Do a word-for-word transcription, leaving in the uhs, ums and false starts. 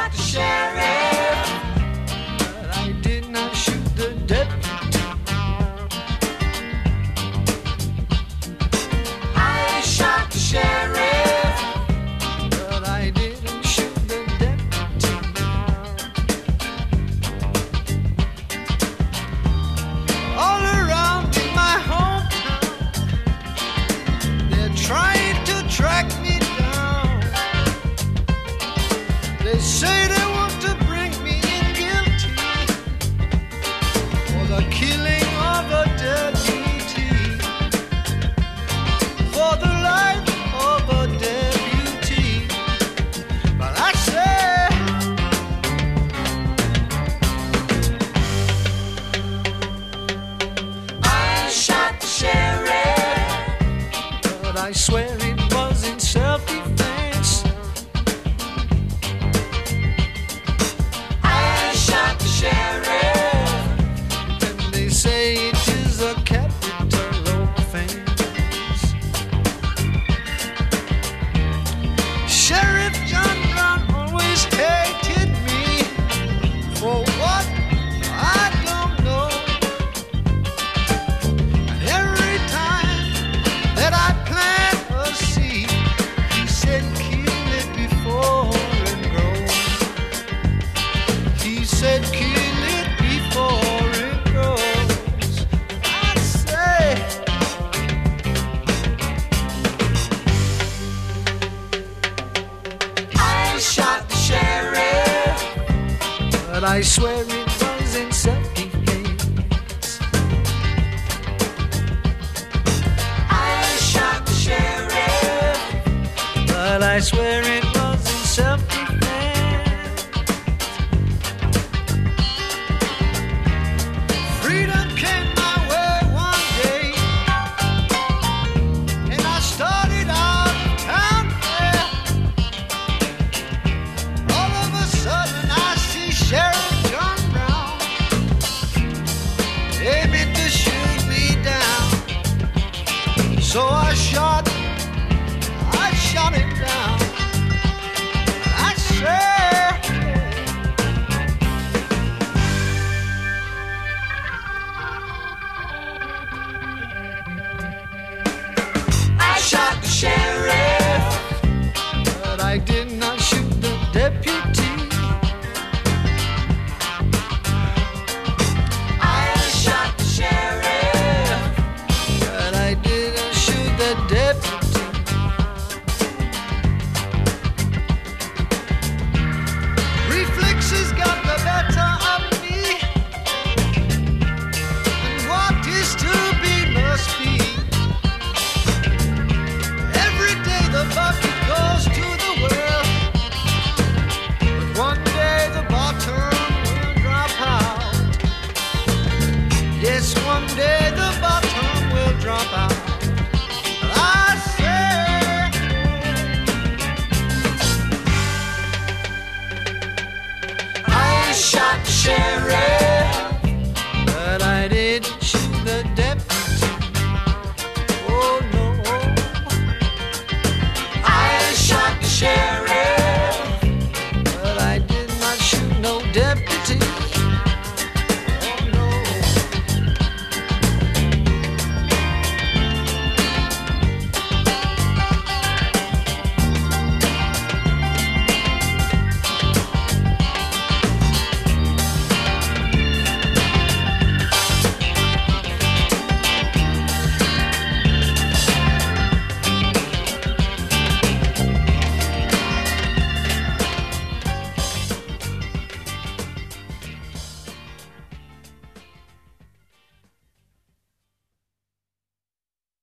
shot the sheriff, but I did not shoot the deputy. I shot the sheriff, but I didn't shoot the deputy. All around in my hometown, they're trying to track me down. They say they want to bring me in guilty for the killing of a deputy, for the life of a deputy. But I say, I shot the sheriff, but I swear it was in self-defense. I shot the sheriff, and they say it is a capital offense. Sheriff John Brown always hated me for what I don't know. And every time that I plant a seed, he said kill it before it grows. He said kill it before it grows. I say, I shot the sheriff, but I swear it was in self-defense. I shot the sheriff, but I swear it was in self-defense. Freedom came my way one day, and I started out town fair. All of a sudden I see Sheriff John Brown aiming to shoot me down. So I shot, I shot him down. I said, I shot the sheriff, but I did not shoot the deputy.